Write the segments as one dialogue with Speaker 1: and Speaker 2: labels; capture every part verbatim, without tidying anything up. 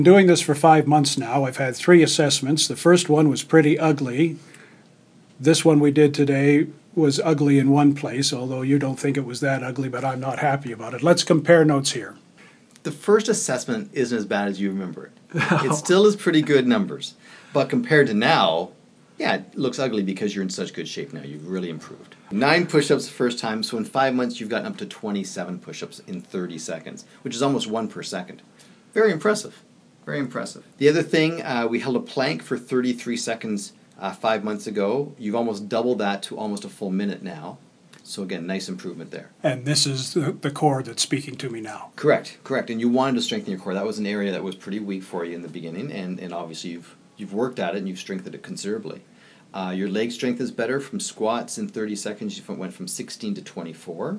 Speaker 1: Doing this for five months now. I've had three assessments. The first one was pretty ugly. This one we did today was ugly in one place, although you don't think it was that ugly, but I'm not happy about it. Let's compare notes here.
Speaker 2: The first assessment isn't as bad as you remember it. It still is pretty good numbers. But compared to now, yeah, it looks ugly because you're in such good shape now. You've really improved. Nine push-ups the first time, so in five months you've gotten up to twenty-seven push-ups in thirty seconds, which is almost one per second. Very impressive. Very impressive. The other thing, uh, we held a plank for thirty-three seconds uh, five months ago. You've almost doubled that to almost a full minute now. So again, nice improvement there.
Speaker 1: And this is the, the core that's speaking to me now.
Speaker 2: Correct, correct. And you wanted to strengthen your core. That was an area that was pretty weak for you in the beginning, and, and obviously you've you've worked at it and you've strengthened it considerably. Uh, your leg strength is better. From squats in thirty seconds, you went from sixteen to twenty-four.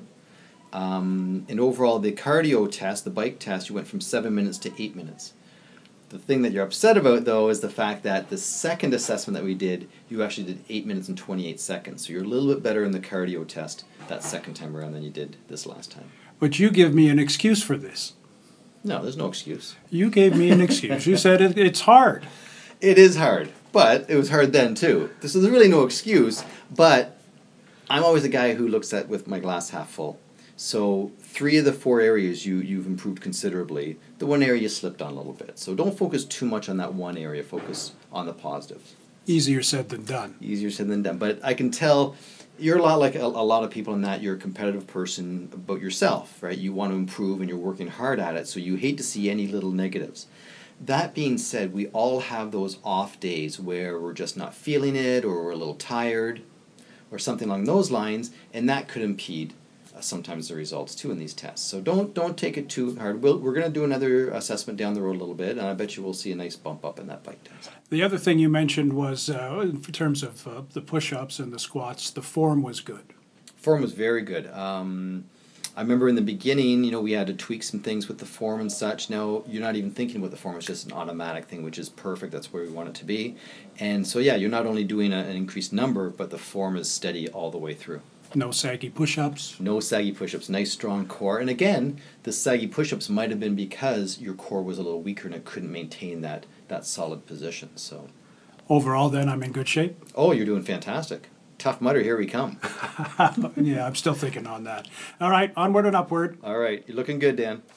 Speaker 2: Um, and overall, the cardio test, the bike test, you went from seven minutes to eight minutes. The thing that you're upset about, though, is the fact that the second assessment that we did, you actually did eight minutes and twenty-eight seconds. So you're a little bit better in the cardio test that second time around than you did this last time.
Speaker 1: But you give me an excuse for this.
Speaker 2: No, there's no excuse.
Speaker 1: You gave me an excuse. You said it, it's hard.
Speaker 2: It is hard, but it was hard then, too. So there's really no excuse, but I'm always a guy who looks at with my glass half full. So three of the four areas you, you've improved considerably. The one area you slipped on a little bit. So don't focus too much on that one area. Focus on the positives.
Speaker 1: Easier said than done.
Speaker 2: Easier said than done. But I can tell you're a lot like a, a lot of people in that you're a competitive person about yourself, right? You want to improve and you're working hard at it, so you hate to see any little negatives. That being said, we all have those off days where we're just not feeling it, or we're a little tired, or something along those lines, and that could impede Uh, sometimes the results too in these tests. So don't don't take it too hard. We'll, we're going to do another assessment down the road a little bit, and I bet you we'll see a nice bump up in that bike test.
Speaker 1: The other thing you mentioned was, uh, in terms of uh, the push-ups and the squats, the form was good.
Speaker 2: Form was very good. Um, I remember in the beginning, you know, we had to tweak some things with the form and such. Now you're not even thinking about the form; it's just an automatic thing, which is perfect. That's where we want it to be. And so yeah, you're not only doing a, an increased number, but the form is steady all the way through.
Speaker 1: No saggy push-ups.
Speaker 2: No saggy push-ups. Nice strong core. And again, the saggy push-ups might have been because your core was a little weaker and it couldn't maintain that, that solid position. So,
Speaker 1: overall, then, I'm in good shape?
Speaker 2: Oh, you're doing fantastic. Tough Mudder, here we come.
Speaker 1: Yeah, I'm still thinking on that. All right, onward and upward.
Speaker 2: All right, you're looking good, Dan.